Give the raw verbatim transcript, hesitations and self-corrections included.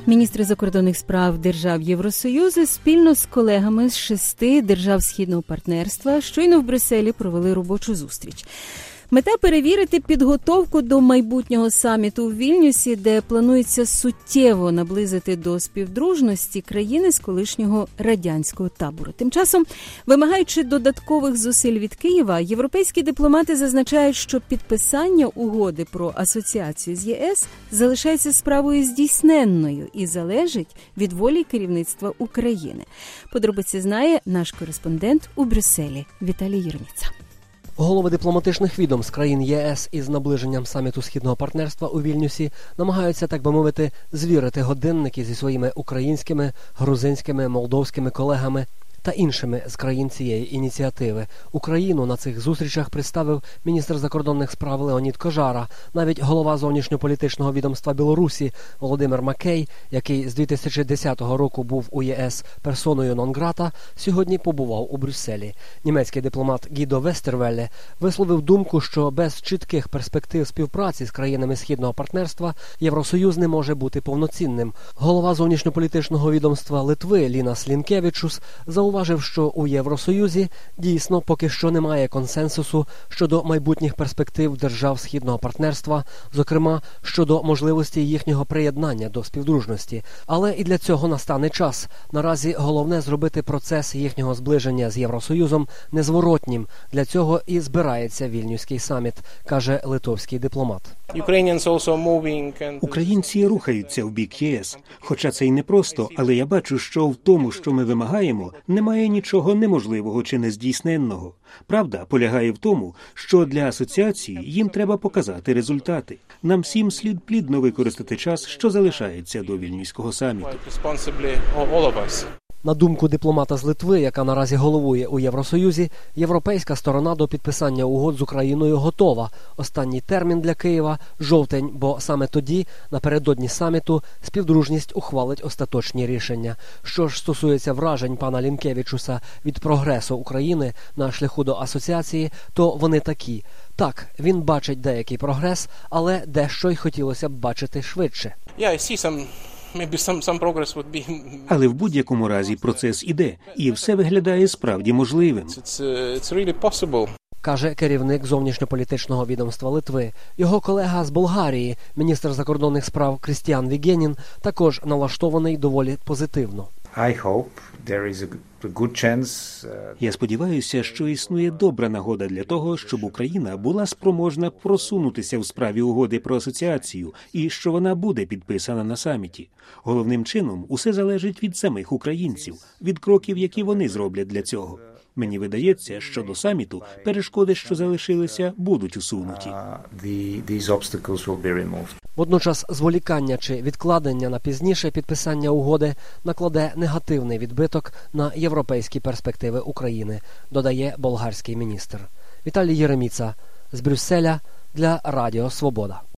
Міністри закордонних справ держав Євросоюзу спільно з колегами з шести держав Східного партнерства щойно в Брюсселі провели робочу зустріч. Мета – перевірити підготовку до майбутнього саміту у Вільнюсі, де планується суттєво наблизити до співдружності країни з колишнього радянського табору. Тим часом, вимагаючи додаткових зусиль від Києва, європейські дипломати зазначають, що підписання угоди про асоціацію з ЄС залишається справою здійсненною і залежить від волі керівництва України. Подробиці знає наш кореспондент у Брюсселі Віталій Єрміца. Голови дипломатичних відомств країн ЄС із наближенням саміту Східного партнерства у Вільнюсі намагаються, так би мовити, звірити годинники зі своїми українськими, грузинськими, молдовськими колегами та іншими з країн цієї ініціативи. Україну на цих зустрічах представив міністр закордонних справ Леонід Кожара. Навіть голова зовнішньополітичного відомства Білорусі Володимир Макей, який з дві тисячі десятого року був у ЄС персоною нон-грата, сьогодні побував у Брюсселі. Німецький дипломат Гідо Вестервелле висловив думку, що без чітких перспектив співпраці з країнами Східного партнерства Євросоюз не може бути повноцінним. Голова зовнішньополітичного відомства Литви Лінас Лінкевічус зауважив, Зауважив, що у Євросоюзі дійсно поки що немає консенсусу щодо майбутніх перспектив держав Східного партнерства, зокрема щодо можливості їхнього приєднання до співдружності. Але і для цього настане час. Наразі головне зробити процес їхнього зближення з Євросоюзом незворотнім. Для цього і збирається Вільнюський саміт, каже литовський дипломат. Українці рухаються в бік ЄС. Хоча це й непросто, але я бачу, що в тому, що ми вимагаємо, немає нічого неможливого чи нездійсненного. Правда полягає в тому, що для асоціації їм треба показати результати. Нам всім слід плідно використати час, що залишається до Вільнюського саміту. На думку дипломата з Литви, яка наразі головує у Євросоюзі, європейська сторона до підписання угод з Україною готова. Останній термін для Києва – жовтень, бо саме тоді, напередодні саміту, співдружність ухвалить остаточні рішення. Що ж стосується вражень пана Лінкевічуса від прогресу України на шляху до асоціації, то вони такі. Так, він бачить деякий прогрес, але дещо й хотілося б бачити швидше. Yeah, I see some... Але в будь-якому разі процес іде, і все виглядає справді можливим. Каже керівник зовнішньополітичного відомства Литви. Його колега з Болгарії, міністр закордонних справ Крістіан Вігенін, також налаштований доволі позитивно. I hope there is a good chance. Я сподіваюся, що існує добра нагода для того, щоб Україна була спроможна просунутися в справі угоди про асоціацію і що вона буде підписана на саміті. Головним чином усе залежить від самих українців, від кроків, які вони зроблять для цього. Мені видається, що до саміту перешкоди, що залишилися, будуть усунуті. Водночас зволікання чи відкладення на пізніше підписання угоди накладе негативний відбиток на європейські перспективи України, додає болгарський міністр. Віталій Єрміца з Брюсселя для Радіо Свобода.